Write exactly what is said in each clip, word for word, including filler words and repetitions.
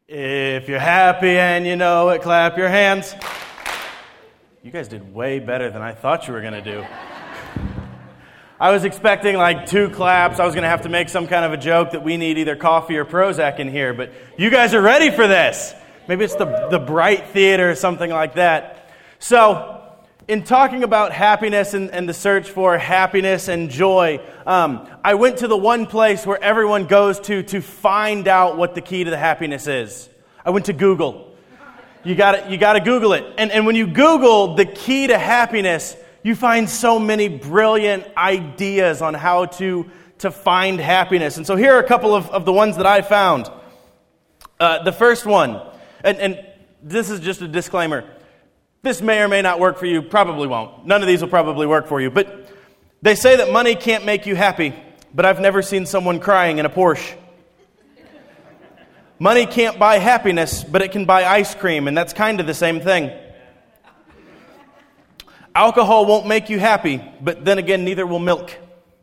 If you're happy and you know it, clap your hands. You guys did way better than I thought you were going to do. I was expecting like two claps. I was going to have to make some kind of a joke that we need either coffee or Prozac in here, but you guys are ready for this. Maybe it's the, the Bright Theater or something like that. So, in talking about happiness and, and the search for happiness and joy, um, I went to the one place where everyone goes to to find out what the key to the happiness is. I went to Google. You got you got to Google it. And, and when you Google the key to happiness, you find so many brilliant ideas on how to, to find happiness. And so here are a couple of, of the ones that I found. Uh, the first one, and, and this is just a disclaimer. This may or may not work for you, probably won't. None of these will probably work for you. But they say that money can't make you happy, but I've never seen someone crying in a Porsche. Money can't buy happiness, but it can buy ice cream, and that's kind of the same thing. Alcohol won't make you happy, but then again, neither will milk.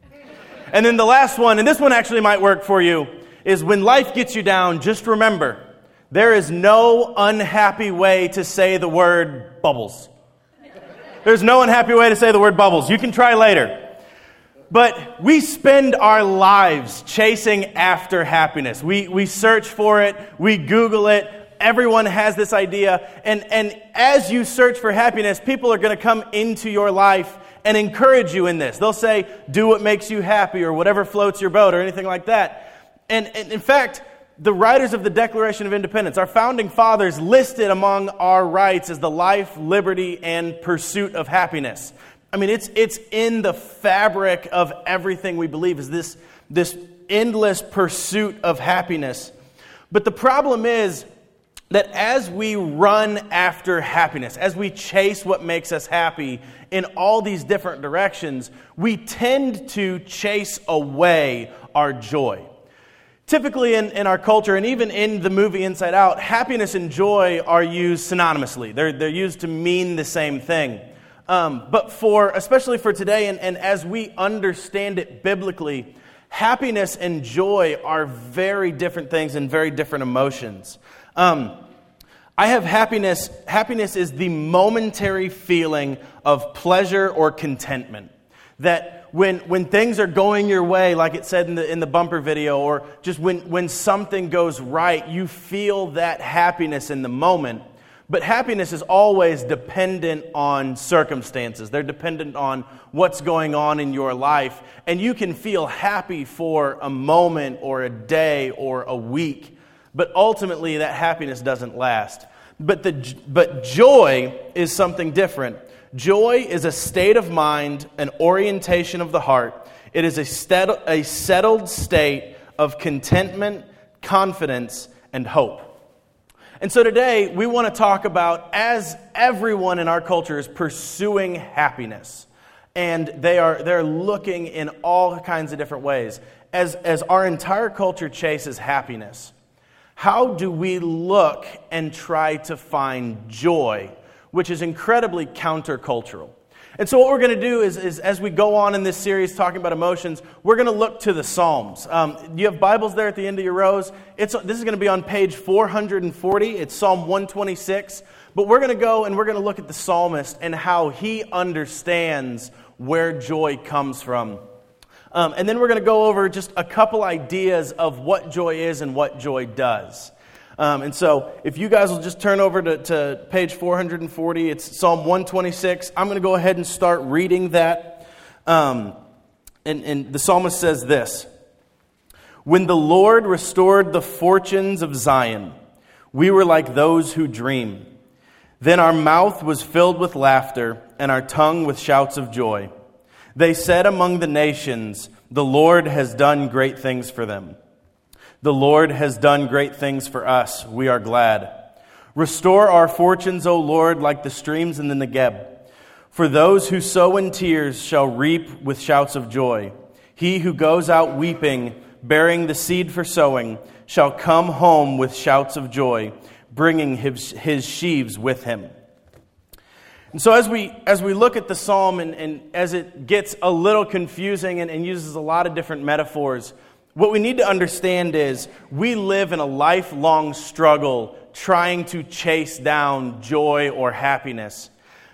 And then the last one, and this one actually might work for you, is when life gets you down, just remember, there is no unhappy way to say the word bubbles. There's no unhappy way to say the word bubbles. You can try later. But we spend our lives chasing after happiness. We we search for it. We Google it. Everyone has this idea. And, and as you search for happiness, people are going to come into your life and encourage you in this. They'll say, do what makes you happy or whatever floats your boat or anything like that. And, and in fact, the writers of the Declaration of Independence, our founding fathers, listed among our rights as the life, liberty, and pursuit of happiness. I mean, it's it's in the fabric of everything we believe is this, this endless pursuit of happiness. But the problem is that as we run after happiness, as we chase what makes us happy in all these different directions, we tend to chase away our joy. Typically in, in our culture, and even in the movie Inside Out, happiness and joy are used synonymously. They're, they're used to mean the same thing. Um, but for, especially for today, and, and as we understand it biblically, happiness and joy are very different things and very different emotions. Um, I have happiness. Happiness is the momentary feeling of pleasure or contentment. That when when things are going your way, like it said in the in the bumper video, or just when, when something goes right, you feel that happiness in the moment. But happiness is always dependent on circumstances. They're dependent on what's going on in your life. And you can feel happy for a moment or a day or a week. But ultimately, that happiness doesn't last. But the but joy is something different. Joy is a state of mind, an orientation of the heart. It is a, stet- a settled state of contentment, confidence, and hope. And so today, we want to talk about, as everyone in our culture is pursuing happiness, and they are they're looking in all kinds of different ways, as, as our entire culture chases happiness, how do we look and try to find joy, which is incredibly countercultural? And so what we're going to do is, is, as we go on in this series talking about emotions, we're going to look to the Psalms. Um, you have Bibles there at the end of your rows. It's, this is going to be on page four hundred forty. It's Psalm one twenty-six. But we're going to go and we're going to look at the psalmist and how he understands where joy comes from. Um, and then we're going to go over just a couple ideas of what joy is and what joy does. Um, and so if you guys will just turn over to, to page four hundred forty, it's Psalm one twenty-six. I'm going to go ahead and start reading that. Um, and, and the psalmist says this: "When the Lord restored the fortunes of Zion, we were like those who dream. Then our mouth was filled with laughter and our tongue with shouts of joy. They said among the nations, 'The Lord has done great things for them.' The Lord has done great things for us. We are glad. Restore our fortunes, O Lord, like the streams in the Negeb. For those who sow in tears shall reap with shouts of joy. He who goes out weeping, bearing the seed for sowing, shall come home with shouts of joy, bringing his, his sheaves with him." And so as we as we look at the psalm and, and as it gets a little confusing and, and uses a lot of different metaphors, What we need to understand is we live in a lifelong struggle trying to chase down joy or happiness.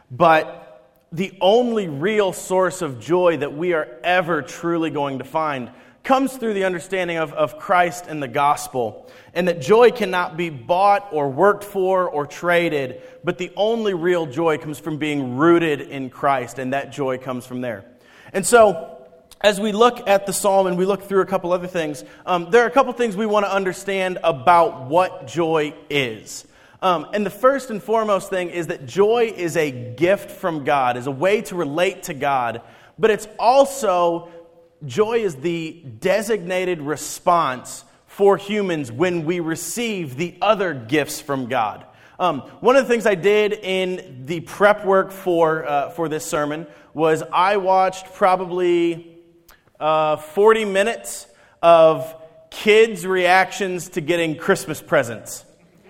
But the only real source of joy that we are ever truly going to find comes through the understanding of, of Christ and the gospel. And that joy cannot be bought or worked for or traded, but the only real joy comes from being rooted in Christ, and that joy comes from there. And so, as we look at the psalm and we look through a couple other things, um, there are a couple things we want to understand about what joy is. Um, and the first and foremost thing is that joy is a gift from God, is a way to relate to God, but it's also, joy is the designated response for humans when we receive the other gifts from God. Um, one of the things I did in the prep work for uh, for this sermon was I watched probably uh, forty minutes of kids' reactions to getting Christmas presents.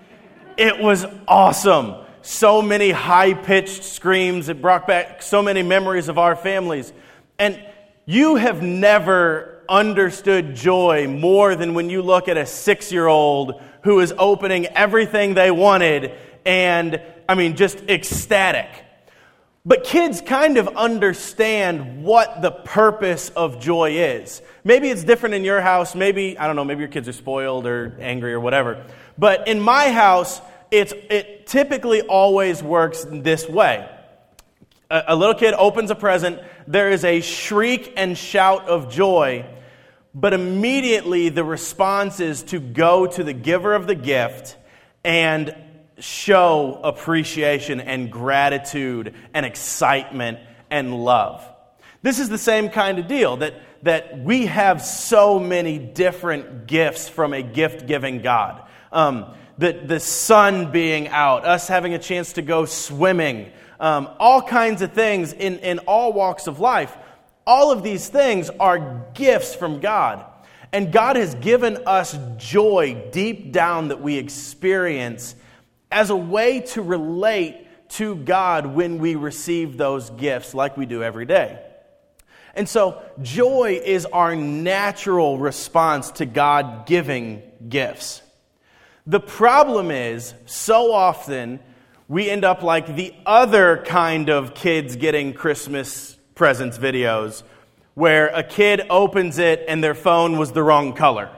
It was awesome. So many high-pitched screams. It brought back so many memories of our families. And you have never understood joy more than when you look at a six-year-old who is opening everything they wanted and, I mean, just ecstatic. But kids kind of understand what the purpose of joy is. Maybe it's different in your house. Maybe, I don't know, maybe your kids are spoiled or angry or whatever. But in my house, it's it typically always works this way. A, a little kid opens a present. There is a shriek and shout of joy. But immediately the response is to go to the giver of the gift and show appreciation and gratitude and excitement and love. This is the same kind of deal, that, that we have so many different gifts from a gift-giving God. Um, the, the sun being out, us having a chance to go swimming, um, all kinds of things in, in all walks of life. All of these things are gifts from God. And God has given us joy deep down that we experience as a way to relate to God when we receive those gifts like we do every day. And so joy is our natural response to God giving gifts. The problem is, so often we end up like the other kind of kids getting Christmas presents videos, where a kid opens it and their phone was the wrong color,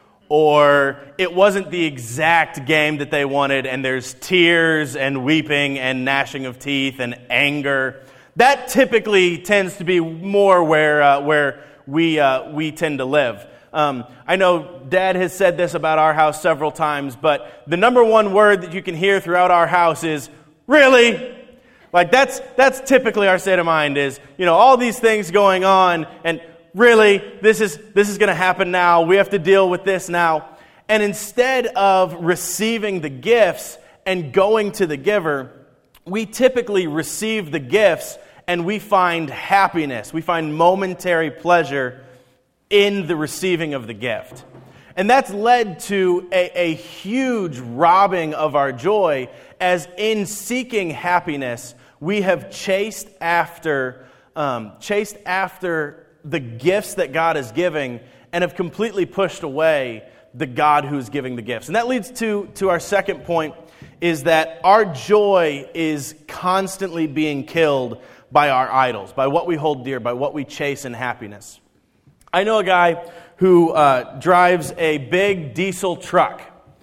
or it wasn't the exact game that they wanted and there's tears and weeping and gnashing of teeth and anger. That typically tends to be more where uh, where we uh, we tend to live. Um, I know Dad has said this about our house several times, but the number one word that you can hear throughout our house is, really? Like that's that's typically our state of mind is, you know, all these things going on and really, this is this is going to happen now. We have to deal with this now. And instead of receiving the gifts and going to the giver, we typically receive the gifts and we find happiness. We find momentary pleasure in the receiving of the gift. And that's led to a, a huge robbing of our joy, as in seeking happiness, we have chased after, um, chased after the gifts that God is giving and have completely pushed away the God who's giving the gifts. And that leads to, to our second point, is that our joy is constantly being killed by our idols, by what we hold dear, by what we chase in happiness. I know a guy who uh, drives a big diesel truck.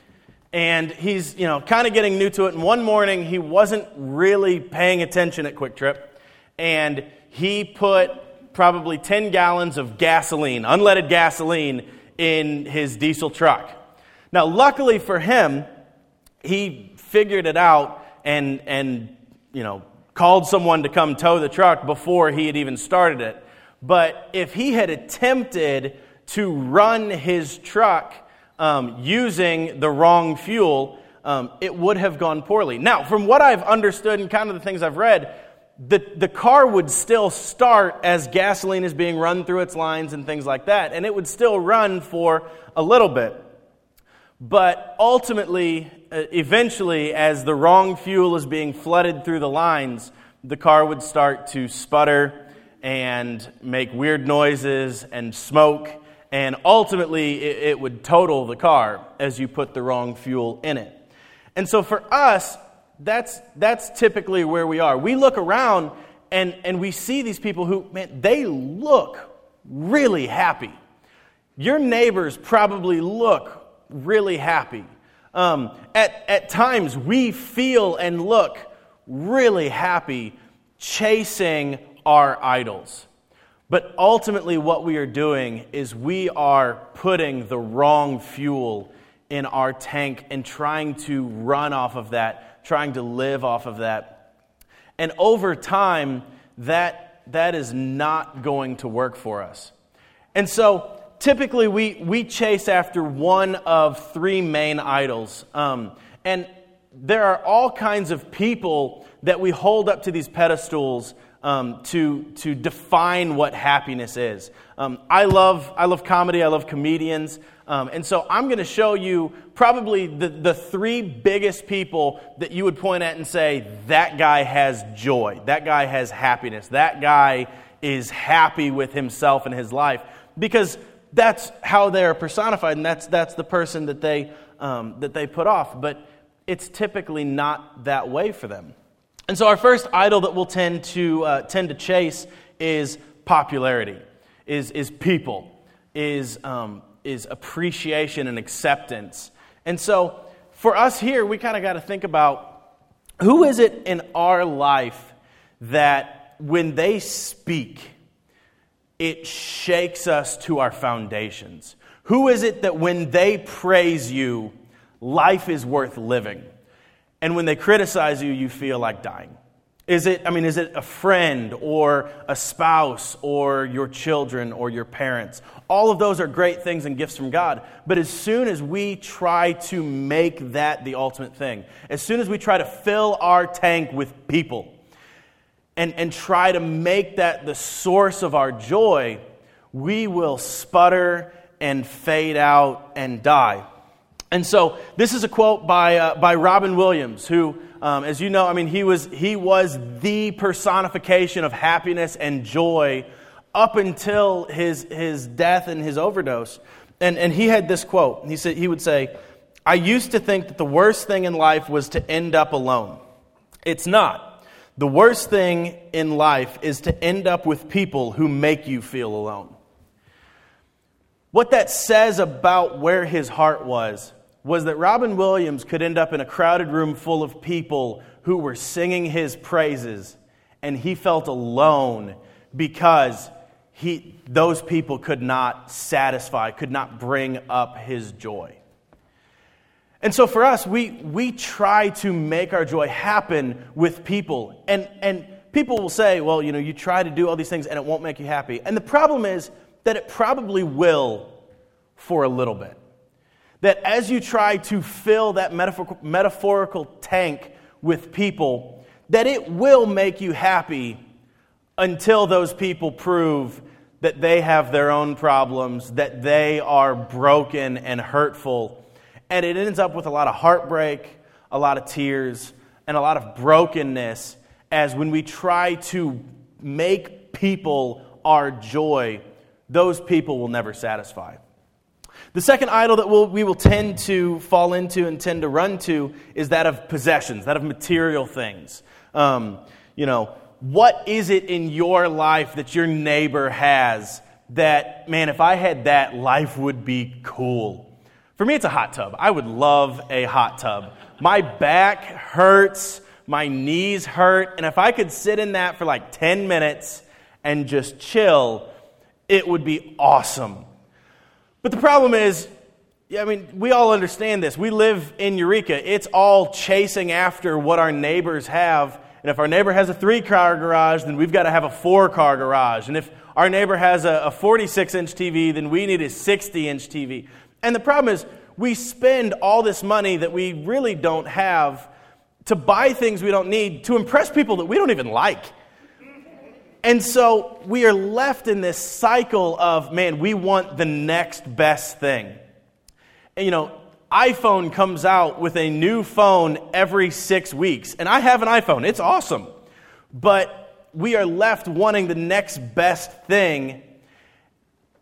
And he's, you know, kind of getting new to it. And one morning, he wasn't really paying attention at Quick Trip. And he put probably ten gallons of gasoline, unleaded gasoline, in his diesel truck. Now, luckily for him, he figured it out and, and you know, called someone to come tow the truck before he had even started it. But if he had attempted to run his truck Um, using the wrong fuel, um, it would have gone poorly. Now, from what I've understood and kind of the things I've read, the, the car would still start as gasoline is being run through its lines and things like that, and it would still run for a little bit. But ultimately, uh, eventually, as the wrong fuel is being flooded through the lines, the car would start to sputter and make weird noises and smoke, And ultimately, it, it would total the car as you put the wrong fuel in it. And so for us, that's that's typically where we are. We look around and, and we see these people who, man, they look really happy. Your neighbors probably look really happy. Um, at, at times, we feel and look really happy chasing our idols. But ultimately what we are doing is we are putting the wrong fuel in our tank and trying to run off of that, trying to live off of that. And over time, that that is not going to work for us. And so typically we, we chase after one of three main idols. Um, and there are all kinds of people that we hold up to these pedestals Um, to to define what happiness is. Um, I love I love comedy. I love comedians, um, and so I'm going to show you probably the the three biggest people that you would point at and say that guy has joy, that guy has happiness, that guy is happy with himself and his life, because that's how they're personified, and that's that's the person that they um, that they put off. But it's typically not that way for them. And so our first idol that we'll tend to uh, tend to chase is popularity, is is people, is um, is appreciation and acceptance. And so for us here, we kind of got to think about who is it in our life that when they speak, it shakes us to our foundations. Who is it that when they praise you, life is worth living? And when they criticize you, you feel like dying. Is it, I mean, is it a friend or a spouse or your children or your parents? All of those are great things and gifts from God. But as soon as we try to make that the ultimate thing, as soon as we try to fill our tank with people and, and try to make that the source of our joy, we will sputter and fade out and die. And so this is a quote by uh, by Robin Williams, who, um, as you know, I mean, he was he was the personification of happiness and joy up until his his death and his overdose. And and he had this quote. He said he would say, "I used to think that the worst thing in life was to end up alone. It's not. The worst thing in life is to end up with people who make you feel alone." What that says about where his heart was was that Robin Williams could end up in a crowded room full of people who were singing his praises, and he felt alone because he those people could not satisfy, could not bring up his joy. And so for us, we we try to make our joy happen with people. And, and people will say, well, you know, you try to do all these things and it won't make you happy. And the problem is that it probably will for a little bit. That as you try to fill that metaphor- metaphorical tank with people, that it will make you happy until those people prove that they have their own problems, that they are broken and hurtful. And it ends up with a lot of heartbreak, a lot of tears, and a lot of brokenness, as when we try to make people our joy, those people will never satisfy. The second idol that we'll, we will tend to fall into and tend to run to is that of possessions, that of material things. Um, you know, what is it in your life that your neighbor has that, man, if I had that, life would be cool? For me, it's a hot tub. I would love a hot tub. My back hurts, my knees hurt, and if I could sit in that for like ten minutes and just chill, it would be awesome. But the problem is, I mean, we all understand this. We live in Eureka. It's all chasing after what our neighbors have. And if our neighbor has a three-car garage, then we've got to have a four-car garage. And if our neighbor has a forty-six inch T V, then we need a sixty inch T V. And the problem is, we spend all this money that we really don't have to buy things we don't need to impress people that we don't even like. And so we are left in this cycle of, man, we want the next best thing. And, you know, iPhone comes out with a new phone every six weeks. And I have an iPhone. It's awesome. But we are left wanting the next best thing.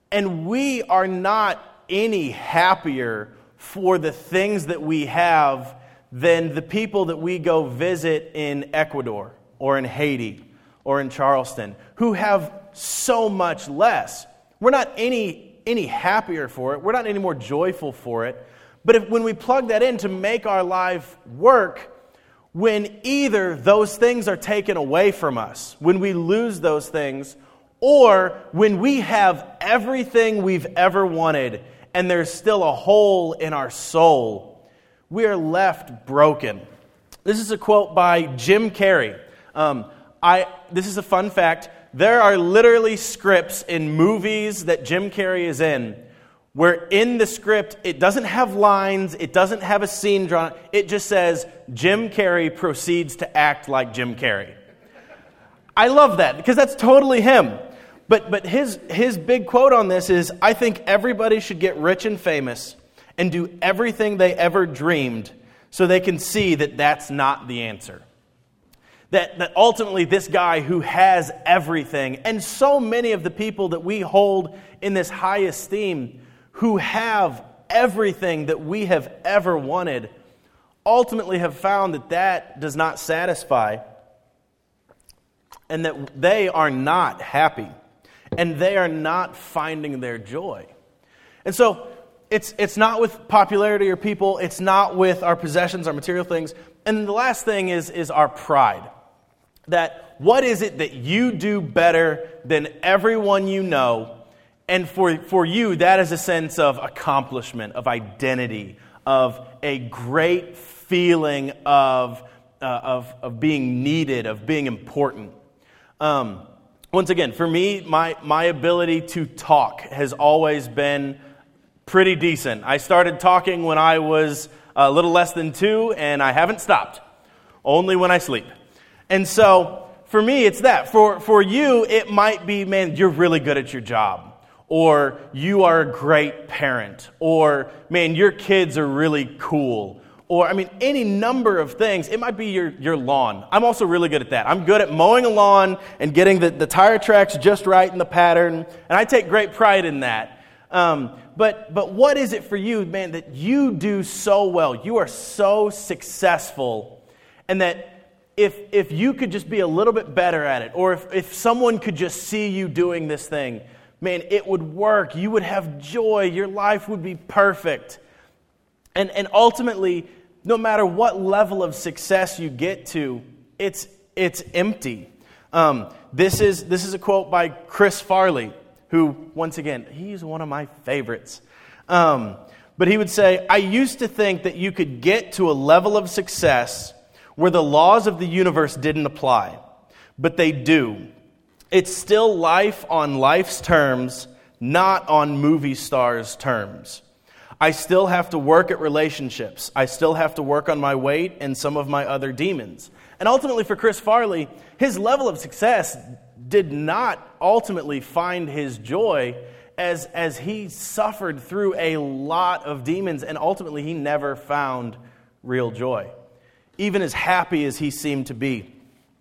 And we are not any happier for the things that we have than the people that we go visit in Ecuador or in Haiti or in Charleston who have so much less. We're not any, any happier for it. We're not any more joyful for it. But if, when we plug that in to make our life work, when either those things are taken away from us, when we lose those things, or when we have everything we've ever wanted and there's still a hole in our soul, we are left broken. This is a quote by Jim Carrey. Um, I. This is a fun fact. There are literally scripts in movies that Jim Carrey is in where in the script it doesn't have lines, it doesn't have a scene drawn, it just says, Jim Carrey proceeds to act like Jim Carrey. I love that because that's totally him. But but his his big quote on this is, I think everybody should get rich and famous and do everything they ever dreamed so they can see that that's not the answer. That, that ultimately this guy who has everything, and so many of the people that we hold in this high esteem who have everything that we have ever wanted, ultimately have found that that does not satisfy and that they are not happy and they are not finding their joy. And so it's it's not with popularity or people, it's not with our possessions, our material things. And the last thing is, is our pride. That what is it that you do better than everyone you know? And for, for you, that is a sense of accomplishment, of identity, of a great feeling of, uh, of, of being needed, of being important. Um, once again, for me, my, my ability to talk has always been pretty decent. I started talking when I was a little less than two, and I haven't stopped. Only when I sleep. And so, for me, it's that. For, for you, it might be, man, you're really good at your job. Or you are a great parent. Or, man, your kids are really cool. Or, I mean, any number of things. It might be your, your lawn. I'm also really good at that. I'm good at mowing a lawn and getting the, the tire tracks just right in the pattern. And I take great pride in that. Um, but, but what is it for you, man, that you do so well? You are so successful. And that if, if you could just be a little bit better at it, or if, if someone could just see you doing this thing, man, it would work. You would have joy. Your life would be perfect. And and ultimately, no matter what level of success you get to, it's it's empty. Um, this is this is a quote by Chris Farley, who, once again, he's one of my favorites. Um, but he would say, I used to think that you could get to a level of success where the laws of the universe didn't apply, but they do. It's still life on life's terms, not on movie stars' terms. I still have to work at relationships. I still have to work on my weight and some of my other demons. And ultimately for Chris Farley, his level of success did not ultimately find his joy as, as he suffered through a lot of demons, and ultimately he never found real joy, even as happy as he seemed to be.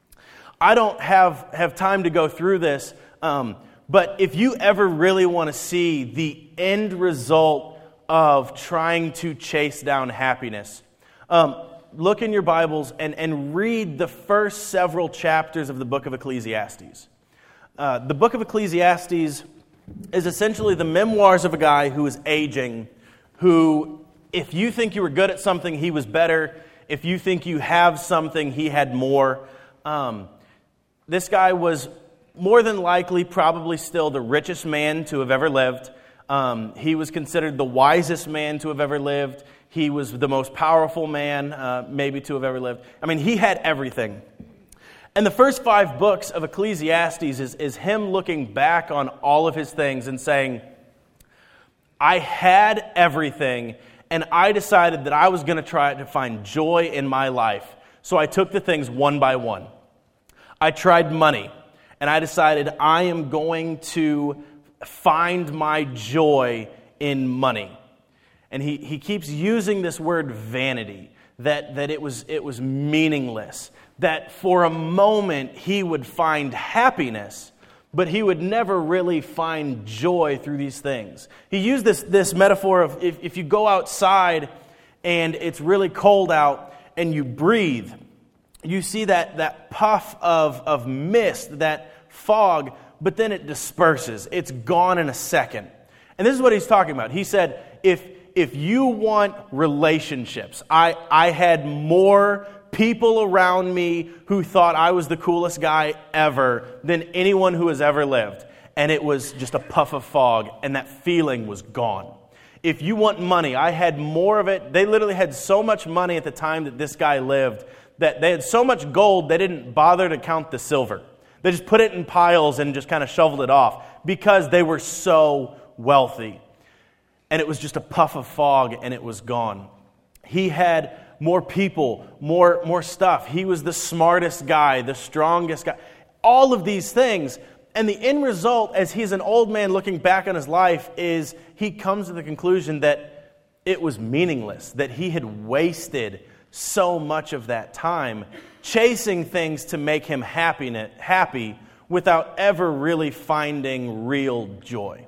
I don't have, have time to go through this, um, but if you ever really want to see the end result of trying to chase down happiness, um, look in your Bibles and, and read the first several chapters of the book of Ecclesiastes. Uh, the book of Ecclesiastes is essentially the memoirs of a guy who is aging, who, if you think you were good at something, he was better. If you think you have something, he had more. Um, This guy was more than likely probably still the richest man to have ever lived. Um, he was considered the wisest man to have ever lived. He was the most powerful man uh, maybe to have ever lived. I mean, he had everything. And the first five books of Ecclesiastes is, is him looking back on all of his things and saying, I had everything, and I decided that I was going to try to find joy in my life. So I took the things one by one. I tried money, and I decided I am going to find my joy in money. And he, he keeps using this word vanity, that, that it was it was meaningless, that for a moment he would find happiness, but he would never really find joy through these things. He used this, this metaphor of if, if you go outside and it's really cold out and you breathe, you see that, that puff of, of mist, that fog, but then it disperses. It's gone in a second. And this is what he's talking about. He said, if, if you want relationships, I, I had more people around me who thought I was the coolest guy ever than anyone who has ever lived. And it was just a puff of fog, and that feeling was gone. If you want money, I had more of it. They literally had so much money at the time that this guy lived that they had so much gold they didn't bother to count the silver. They just put it in piles and just kind of shoveled it off because they were so wealthy. And it was just a puff of fog and it was gone. He had more people, more, more stuff. He was the smartest guy, the strongest guy. All of these things. And the end result, as he's an old man looking back on his life, is he comes to the conclusion that it was meaningless, that he had wasted so much of that time chasing things to make him happy, happy without ever really finding real joy.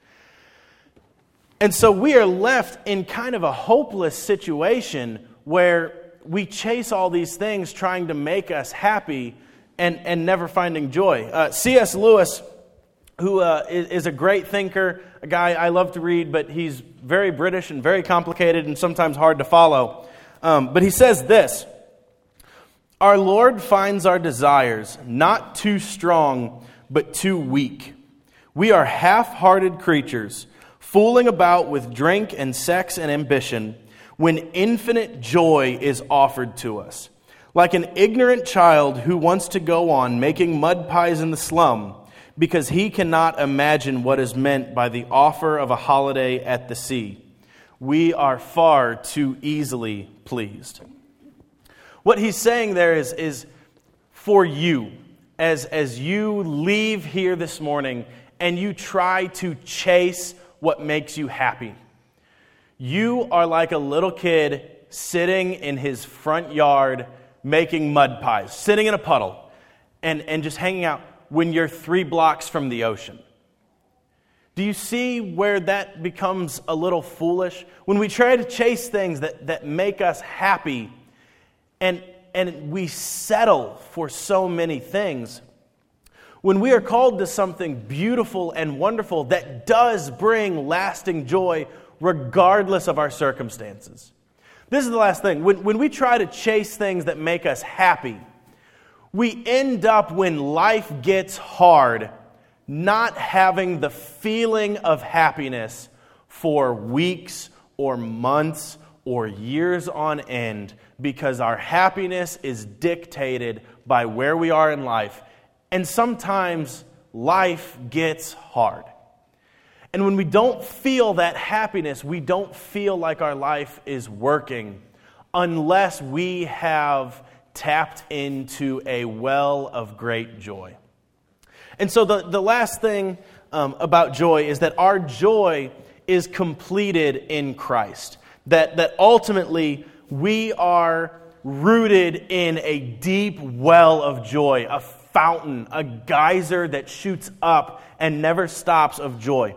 And so we are left in kind of a hopeless situation where we chase all these things trying to make us happy and, and never finding joy. Uh, C S Lewis, who uh, is, is a great thinker, a guy I love to read, but he's very British and very complicated and sometimes hard to follow. Um, but he says this: our Lord finds our desires not too strong, but too weak. We are half-hearted creatures, fooling about with drink and sex and ambition, when infinite joy is offered to us. Like an ignorant child who wants to go on making mud pies in the slum because he cannot imagine what is meant by the offer of a holiday at the sea. We are far too easily pleased. What he's saying there is, is for you, as, as you leave here this morning and you try to chase what makes you happy. You are like a little kid sitting in his front yard making mud pies, sitting in a puddle and, and just hanging out when you're three blocks from the ocean. Do you see where that becomes a little foolish? When we try to chase things that, that make us happy and, and we settle for so many things, when we are called to something beautiful and wonderful that does bring lasting joy regardless of our circumstances. This is the last thing. When, when we try to chase things that make us happy, we end up, when life gets hard, not having the feeling of happiness for weeks or months or years on end because our happiness is dictated by where we are in life. And sometimes life gets hard. And when we don't feel that happiness, we don't feel like our life is working unless we have tapped into a well of great joy. And so the, the last thing um, about joy is that our joy is completed in Christ. That, that ultimately we are rooted in a deep well of joy, a fountain, a geyser that shoots up and never stops of joy.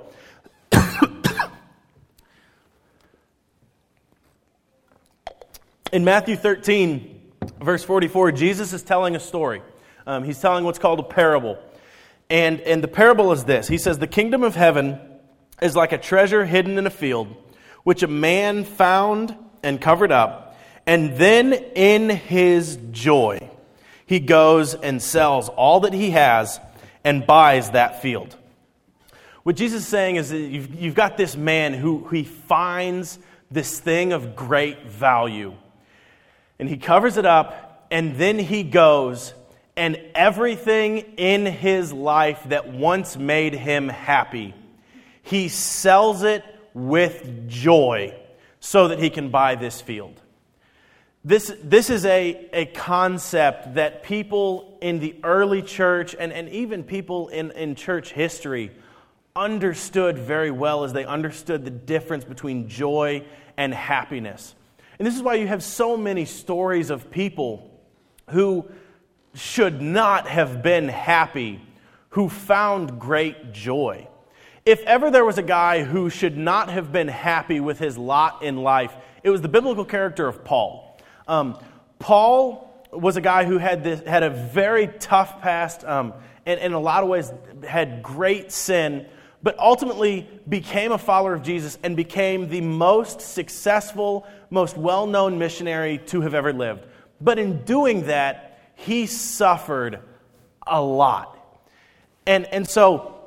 In Matthew thirteen, verse forty-four, Jesus is telling a story. Um, he's telling what's called a parable. And, and the parable is this. He says, the kingdom of heaven is like a treasure hidden in a field, which a man found and covered up. And then in his joy, he goes and sells all that he has and buys that field. What Jesus is saying is that you've, you've got this man who, who he finds this thing of great value. And he covers it up, and then he goes, and everything in his life that once made him happy, he sells it with joy so that he can buy this field. This, this is a, a concept that people in the early church and, and even people in, in church history understood very well as they understood the difference between joy and happiness. And this is why you have so many stories of people who should not have been happy, who found great joy. If ever there was a guy who should not have been happy with his lot in life, it was the biblical character of Paul. Um, Paul was a guy who had this had a very tough past, um, and in a lot of ways had great sin, but ultimately became a follower of Jesus and became the most successful, most well-known missionary to have ever lived. But in doing that, he suffered a lot. And, and so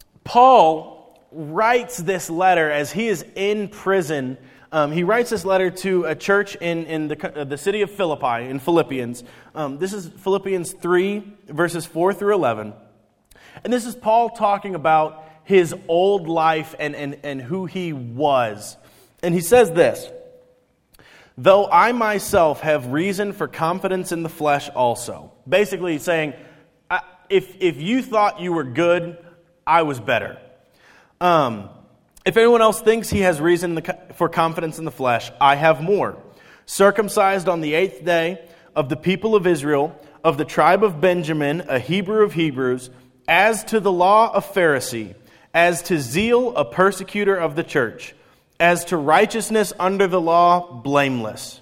Paul writes this letter as he is in prison. Um, he writes this letter to a church in, in the, uh, the city of Philippi, in Philippians. Um, this is Philippians three, verses four through eleven. And this is Paul talking about his old life and, and, and who he was. And he says this, "Though I myself have reason for confidence in the flesh also." Basically he's saying, I, if, if you thought you were good, I was better. Um, if anyone else thinks he has reason for confidence in the flesh, I have more. Circumcised on the eighth day, of the people of Israel, of the tribe of Benjamin, a Hebrew of Hebrews, as to the law, a Pharisee, as to zeal, a persecutor of the church, as to righteousness under the law, blameless.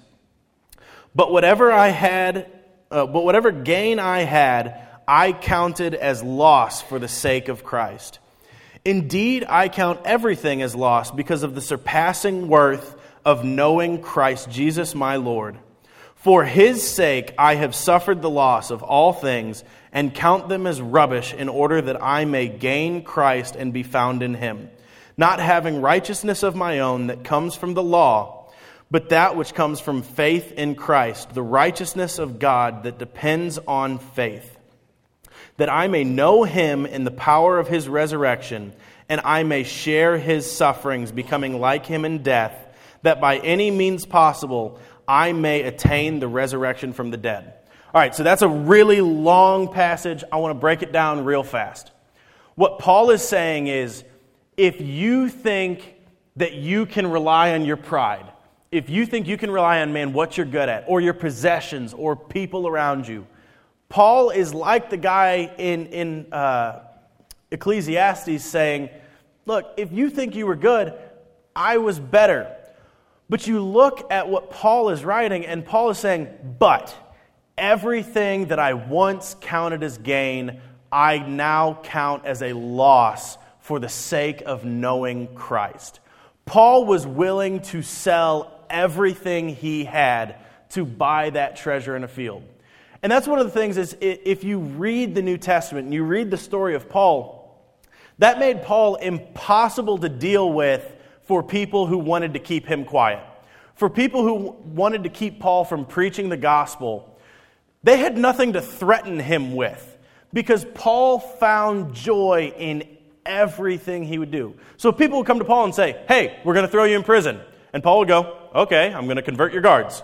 But whatever I had, uh, but whatever gain I had, I counted as loss for the sake of Christ. Indeed, I count everything as loss because of the surpassing worth of knowing Christ Jesus my Lord. For his sake I have suffered the loss of all things and count them as rubbish in order that I may gain Christ and be found in him, not having righteousness of my own that comes from the law, but that which comes from faith in Christ, the righteousness of God that depends on faith, that I may know him in the power of his resurrection, and I may share his sufferings, becoming like him in death, that by any means possible I may attain the resurrection from the dead. All right, so that's a really long passage. I want to break it down real fast. What Paul is saying is, if you think that you can rely on your pride, if you think you can rely on, man, what you're good at, or your possessions, or people around you, Paul is like the guy in, in uh, Ecclesiastes saying, look, if you think you were good, I was better. But you look at what Paul is writing, and Paul is saying, but everything that I once counted as gain, I now count as a loss for the sake of knowing Christ. Paul was willing to sell everything he had to buy that treasure in a field. And that's one of the things is if you read the New Testament and you read the story of Paul, that made Paul impossible to deal with for people who wanted to keep him quiet. For people who wanted to keep Paul from preaching the gospel, they had nothing to threaten him with because Paul found joy in everything he would do. So people would come to Paul and say, hey, we're going to throw you in prison. And Paul would go, okay, I'm going to convert your guards.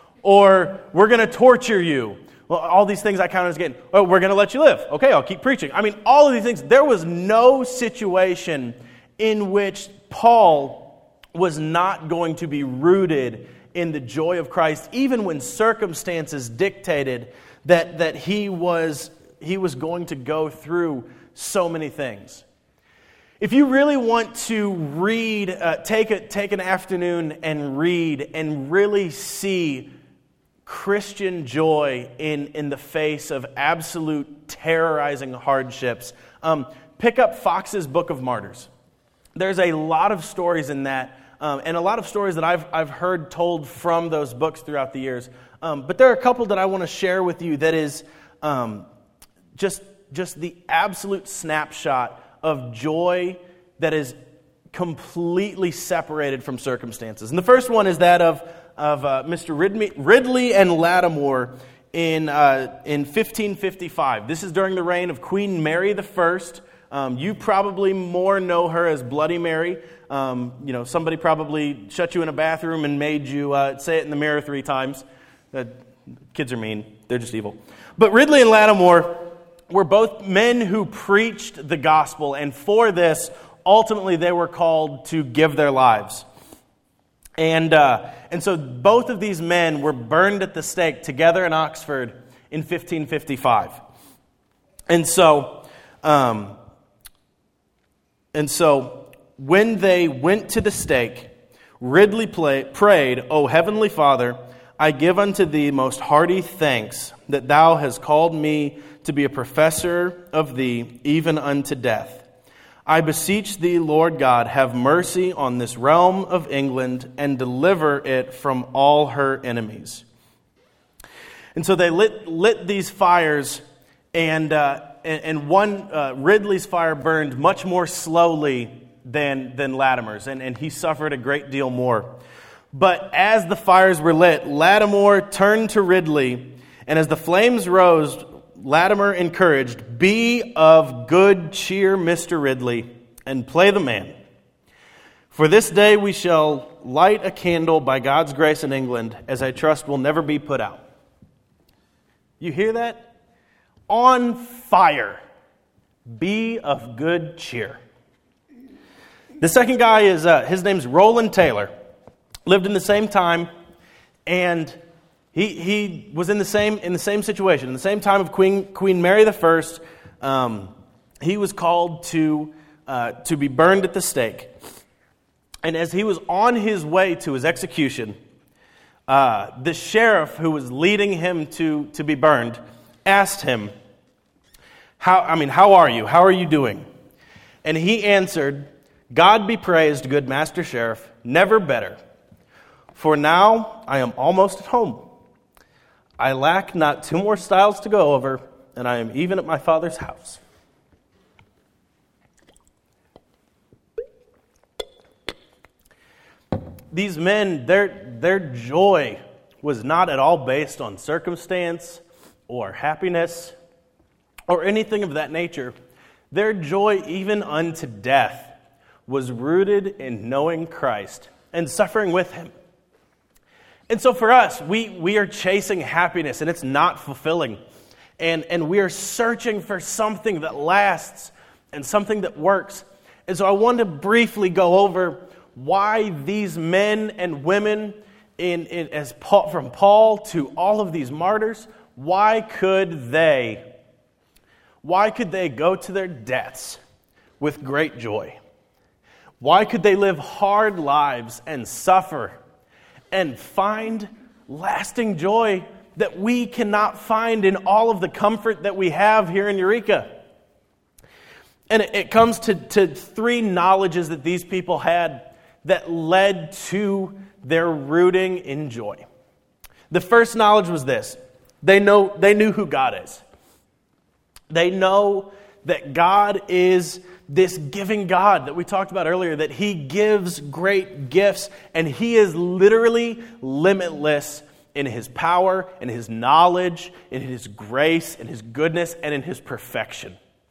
Or we're going to torture you. Well, all these things I count as gain. Oh, we're going to let you live. Okay, I'll keep preaching. I mean, all of these things. There was no situation in which Paul was not going to be rooted in the joy of Christ, even when circumstances dictated that, that he was, he was going to go through so many things. If you really want to read, uh, take a, take an afternoon and read and really see Christian joy in, in the face of absolute terrorizing hardships, um, pick up Fox's Book of Martyrs. There's a lot of stories in that, um, and a lot of stories that I've I've heard told from those books throughout the years. Um, but there are a couple that I want to share with you that is um, just just the absolute snapshot of joy that is completely separated from circumstances. And the first one is that of of uh, Mister Ridley, Ridley and Lattimore in uh, in fifteen fifty-five. This is during the reign of Queen Mary the First. Um, you probably more know her as Bloody Mary. Um, you know, somebody probably shut you in a bathroom and made you uh, say it in the mirror three times. Uh, kids are mean. They're just evil. But Ridley and Lattimore were both men who preached the gospel, and for this, ultimately they were called to give their lives. And uh, and so both of these men were burned at the stake together in Oxford in fifteen fifty-five. And so Um, and so when they went to the stake, Ridley play, prayed, O Heavenly Father, I give unto thee most hearty thanks that thou hast called me to be a professor of thee, even unto death. I beseech thee, Lord God, have mercy on this realm of England and deliver it from all her enemies. And so they lit lit these fires, and uh, and, and one uh, Ridley's fire burned much more slowly than than Latimer's, and, and he suffered a great deal more. But as the fires were lit, Lattimore turned to Ridley, and as the flames rose, Latimer encouraged, Be of good cheer, Mister Ridley, and play the man. For this day we shall light a candle by God's grace in England, as I trust will never be put out. You hear that? On fire. Be of good cheer. The second guy is, uh, his name's Roland Taylor. Lived in the same time, and he he was in the same in the same situation. In the same time of Queen Queen Mary the First, um, he was called to uh, to be burned at the stake. And as he was on his way to his execution, uh, the sheriff who was leading him to to be burned asked him, "How I mean, how are you? How are you doing?" And he answered, "God be praised, good Master Sheriff, never better. For now I am almost at home. I lack not two more stiles to go over, and I am even at my Father's house." These men, their, their joy was not at all based on circumstance or happiness or anything of that nature. Their joy, even unto death, was rooted in knowing Christ and suffering with Him. And so for us, we, we are chasing happiness, and it's not fulfilling. And, and we are searching for something that lasts and something that works. And so I want to briefly go over why these men and women, in, in as Paul, from Paul to all of these martyrs, why could they, why could they go to their deaths with great joy? Why could they live hard lives and suffer and find lasting joy that we cannot find in all of the comfort that we have here in Eureka? And it, it comes to, to three knowledges that these people had that led to their rooting in joy. The first knowledge was this. They know they knew who God is. They know that God is this giving God that we talked about earlier, that He gives great gifts, and He is literally limitless in His power, in His knowledge, in His grace, in His goodness, and in His perfection.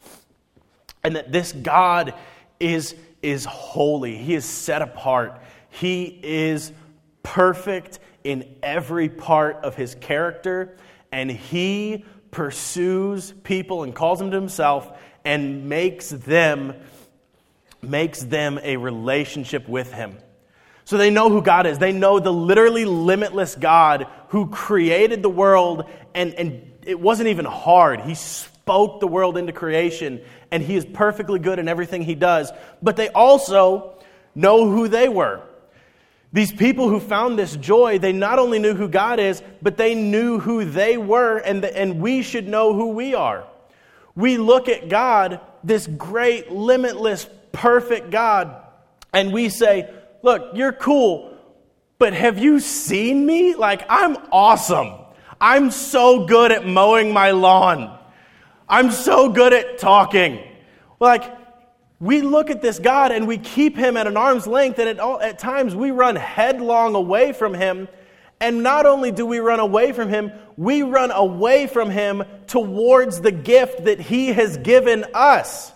And that this God is, is holy. He is set apart. He is perfect in every part of His character, and He pursues people and calls them to Himself and makes them, makes them a relationship with Him. So they know who God is. They know the literally limitless God who created the world, and, and it wasn't even hard. He spoke the world into creation, and He is perfectly good in everything He does. But they also know who they were. These people who found this joy, they not only knew who God is, but they knew who they were, and, the, and we should know who we are. We look at God, this great, limitless, perfect God, and we say, look, you're cool, but have you seen me? Like, I'm awesome. I'm so good at mowing my lawn. I'm so good at talking. Like, we look at this God and we keep Him at an arm's length, and at, all, at times we run headlong away from Him. And not only do we run away from Him, we run away from Him towards the gift that He has given us.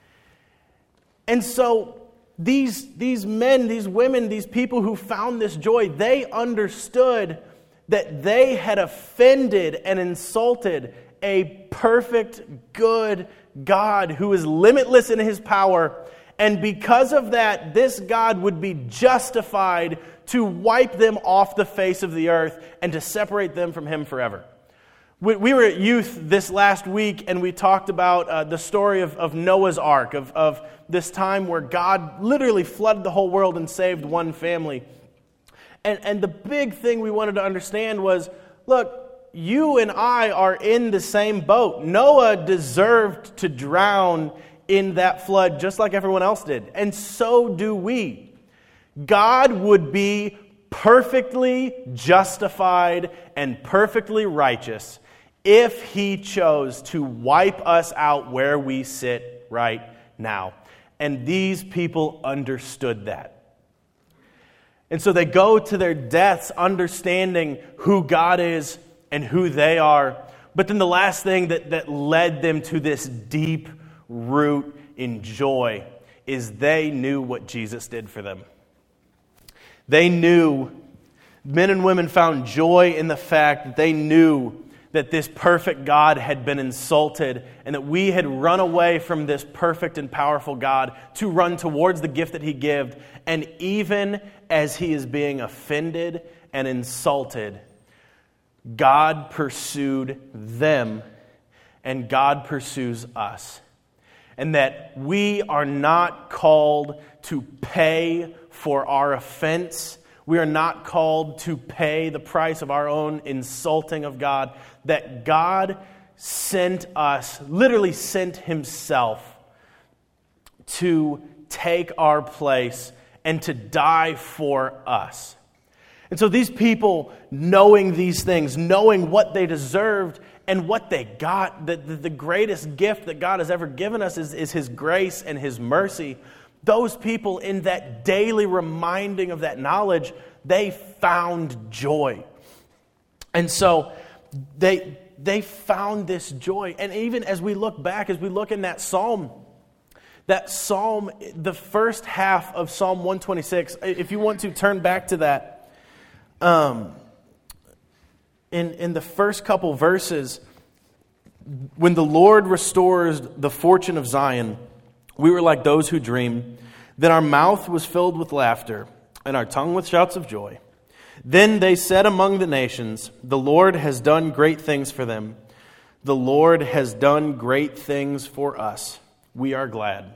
And so these, these men, these women, these people who found this joy, they understood that they had offended and insulted a perfect, good God who is limitless in His power. And because of that, this God would be justified to wipe them off the face of the earth and to separate them from Him forever. We, we were at youth this last week, and we talked about uh, the story of, of Noah's Ark, of, of this time where God literally flooded the whole world and saved one family. And, and the big thing we wanted to understand was, look, you and I are in the same boat. Noah deserved to drown in that flood just like everyone else did. And so do we. God would be perfectly justified and perfectly righteous if He chose to wipe us out where we sit right now. And these people understood that. And so they go to their deaths understanding who God is and who they are. But then the last thing that, that led them to this deep root in joy is they knew what Jesus did for them. They knew, men and women found joy in the fact that they knew that this perfect God had been insulted and that we had run away from this perfect and powerful God to run towards the gift that He gave. And even as He is being offended and insulted, God pursued them and God pursues us. And that we are not called to pay for our offense. We are not called to pay the price of our own insulting of God. That God sent us, literally sent Himself to take our place and to die for us. And so these people, knowing these things, knowing what they deserved and what they got, the, the, the greatest gift that God has ever given us is, is His grace and His mercy. Those people, in that daily reminding of that knowledge, they found joy. And so they they found this joy. And even as we look back, as we look in that psalm, that psalm, the first half of Psalm one twenty-six, if you want to turn back to that, um, in, in the first couple verses, when the Lord restores the fortune of Zion, we were like those who dream. Then our mouth was filled with laughter, and our tongue with shouts of joy. Then they said among the nations, the Lord has done great things for them. The Lord has done great things for us. We are glad.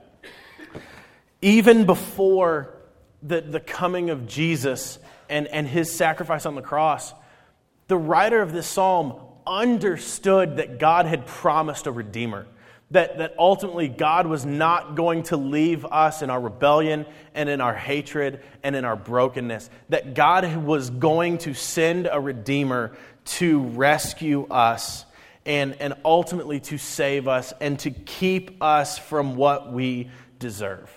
Even before the, the coming of Jesus and, and His sacrifice on the cross, the writer of this psalm understood that God had promised a Redeemer. That, that ultimately God was not going to leave us in our rebellion and in our hatred and in our brokenness. That God was going to send a Redeemer to rescue us and, and ultimately to save us and to keep us from what we deserve.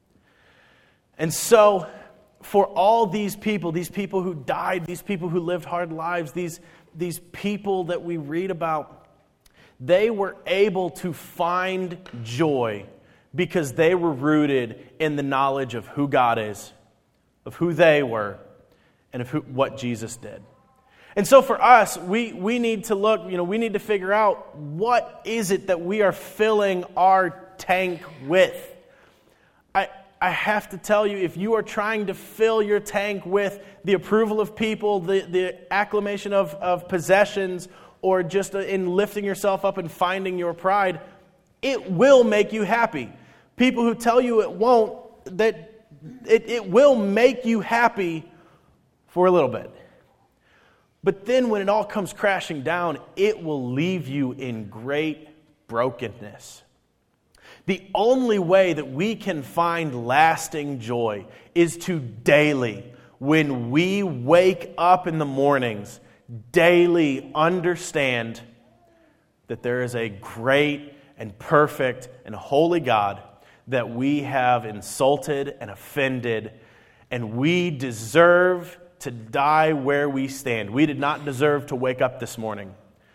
And so, for all these people, these people who died, these people who lived hard lives, these, these people that we read about, they were able to find joy because they were rooted in the knowledge of who God is, of who they were, and of who, what Jesus did. And so for us, we, we need to look, you know, we need to figure out what is it that we are filling our tank with. I, I have to tell you, if you are trying to fill your tank with the approval of people, the, the acclamation of, of possessions, or just in lifting yourself up and finding your pride, it will make you happy. People who tell you it won't, that it, it will make you happy for a little bit. But then when it all comes crashing down, it will leave you in great brokenness. The only way that we can find lasting joy is to daily, when we wake up in the mornings, daily understand that there is a great and perfect and holy God that we have insulted and offended, and we deserve to die where we stand. We did not deserve to wake up this morning.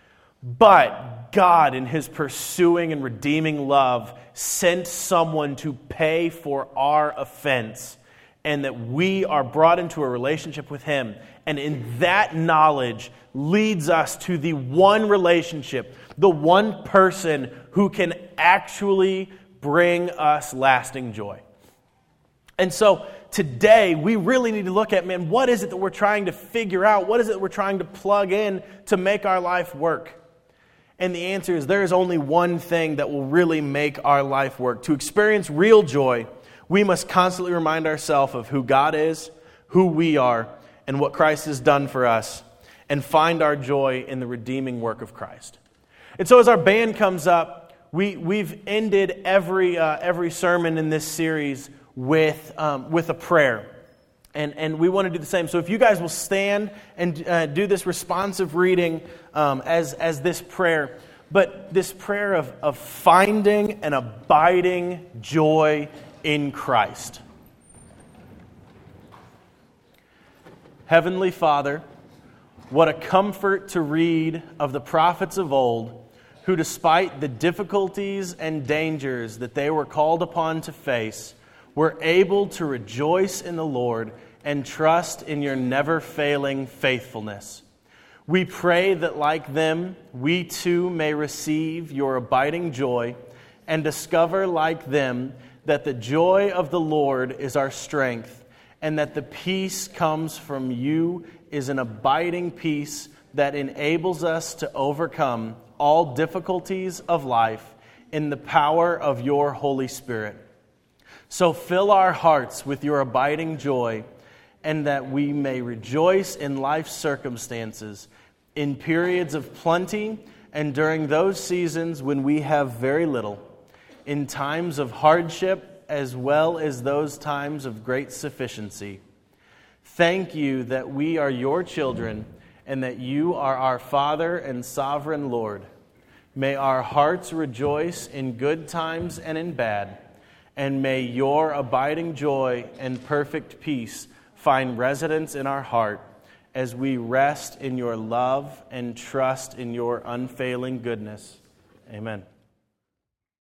But God, in His pursuing and redeeming love, sent someone to pay for our offense, and that we are brought into a relationship with Him. And in that knowledge leads us to the one relationship, the one person who can actually bring us lasting joy. And so today we really need to look at, man, what is it that we're trying to figure out? What is it we're trying to plug in to make our life work? And the answer is there is only one thing that will really make our life work. To experience real joy, we must constantly remind ourselves of who God is, who we are, and what Christ has done for us, and find our joy in the redeeming work of Christ. And so as our band comes up, we, we've ended every uh, every sermon in this series with um, with a prayer. And, and we want to do the same. So if you guys will stand and uh, do this responsive reading um, as, as this prayer, but this prayer of, of finding and abiding joy in Christ. Heavenly Father, what a comfort to read of the prophets of old, who despite the difficulties and dangers that they were called upon to face, were able to rejoice in the Lord and trust in your never-failing faithfulness. We pray that like them, we too may receive your abiding joy and discover like them that the joy of the Lord is our strength and that the peace comes from you is an abiding peace that enables us to overcome all difficulties of life in the power of your Holy Spirit. So fill our hearts with your abiding joy, and that we may rejoice in life's circumstances, in periods of plenty, and during those seasons when we have very little, in times of hardship as well as those times of great sufficiency. Thank you that we are your children, and that you are our Father and sovereign Lord. May our hearts rejoice in good times and in bad, and may your abiding joy and perfect peace find residence in our heart as we rest in your love and trust in your unfailing goodness. Amen.